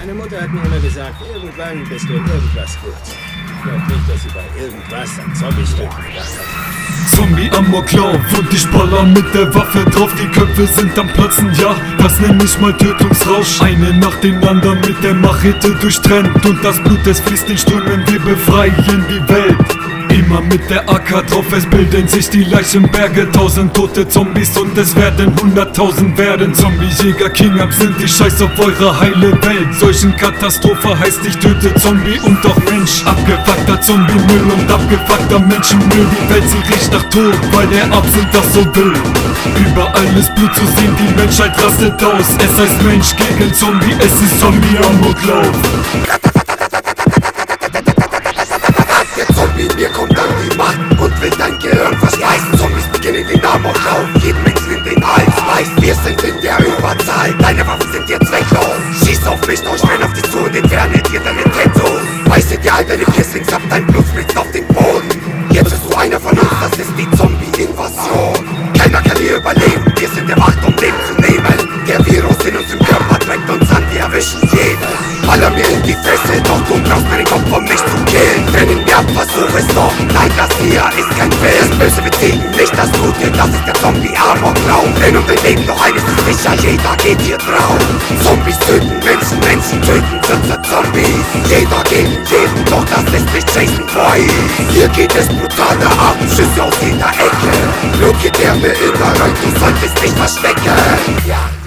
Meine Mutter hat mir immer gesagt, irgendwann bist du in irgendwas gut. Ich glaube nicht, dass sie bei irgendwas an Zombies töten gedacht hat. Zombie-Amoklauf und ich baller mit der Waffe drauf. Die Köpfe sind am Platzen, ja, das nenn ich mal Tötungsrausch. Eine nach dem anderen mit der Machete durchtrennt und das Blut, es fließt in Strömen, wir befreien die Welt. Immer mit der AK drauf, es bilden sich die Leichenberge. 1000 tote Zombies und es werden 100.000 werden. Zombie-Jäger, King Up sind die Scheiß auf eure heile Welt. Solchen Katastrophe heißt, ich töte Zombie und auch Mensch. Abgefuckter Zombie-Müll und abgefuckter Menschenmüll. Die Welt, sie riecht nach Tod, weil der Absinth das so will. Überall ist Blut zu sehen, die Menschheit rastet aus. Es heißt Mensch gegen Zombie, es ist Zombie-Amoklauf. Mir kommt an die Macht und will dein Gehirn verspeisen. Zombies beginnen den Amoklauf, jeden Menschen in den Hals beißt. Wir sind in der Überzahl, deine Waffen sind dir zwecklos. Schieß auf mich, doch ich renn auf dich zu und entferne dir deine Tattoos. Beiße dir all deine Piercings ab, dein Blut spritzt auf den Boden. Jetzt bist du einer von uns, das ist die Zombie-Invasion. Keiner kann hier überleben, wir sind erwacht, um Leben zu nehmen. Der Virus in uns im Körper trägt uns an, wir erwischen jeden. Baller mir in die Fresse, doch du brauchst meinen Kopf, um mich zu killen. Rennen mir ab, versuch es doch, nein, das hier ist kein Film. Das Böse besiegen, nicht das Gute, das ist der Zombie-Amoklauf. Renn um dein Leben, doch eines ist sicher, jeder geht hier drauf. Zombies töten Menschen, Menschen töten 14 Zombies. Jeder gegen jeden, doch das ist nicht Jason Boy. Hier geht es brutaler ab, Schüsse aus jeder Ecke. Blut geht der mir immer rein, du solltest dich verstecken. Ja.